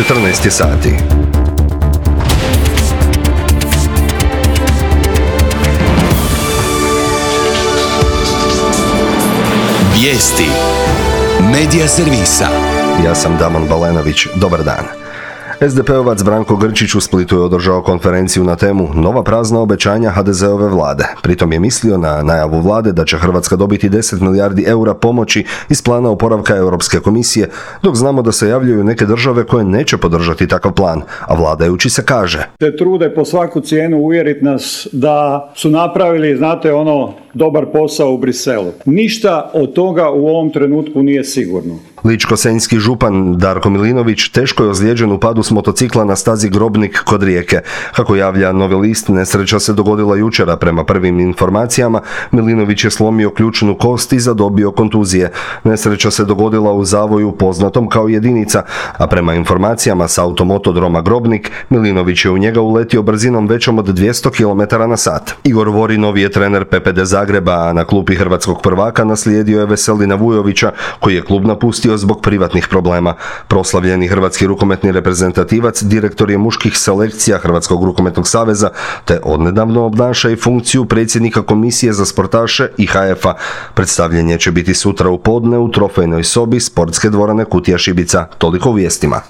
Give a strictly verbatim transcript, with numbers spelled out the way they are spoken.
četrnaest je sati. Vijesti Medija servisa. Ja sam Damon Balenović. Dobar dan. es de pe ovac Branko Grčić u Splitu je održao konferenciju na temu Nova prazna obećanja ha de ze ove vlade. Pritom je mislio na najavu vlade da će Hrvatska dobiti deset milijardi eura pomoći iz plana oporavka Europske komisije, dok znamo da se javljaju neke države koje neće podržati takav plan, a vladajući se kaže: te trude po svaku cijenu uvjeriti nas da su napravili, znate, ono, dobar posao u Briselu. Ništa od toga u ovom trenutku nije sigurno. Ličko-senjski župan Darko Milinović teško je ozlijeđen u padu s motocikla na stazi Grobnik kod Rijeke. Kako javlja Novi list, nesreća se dogodila jučer, a prema prvim informacijama Milinović je slomio ključnu kost i zadobio kontuzije. Nesreća se dogodila u zavoju poznatom kao Jedinica, a prema informacijama s automotodroma Grobnik, Milinović je u njega uletio brzinom većom od dvjesto kilometara na sat. Igor Vorinov je trener pe pe de Zagreba, a na klupi hrvatskog prvaka naslijedio je Veselina Vujovića, koji je klub napustio zbog privatnih problema. Proslavljeni hrvatski rukometni reprezentativac direktor je muških selekcija Hrvatskog rukometnog saveza, te odnedavno obnaša i funkciju predsjednika komisije za sportaše i ha ef a. Predstavljanje će biti sutra u podne u trofejnoj sobi sportske dvorane Kutija Šibica. Toliko u vijestima.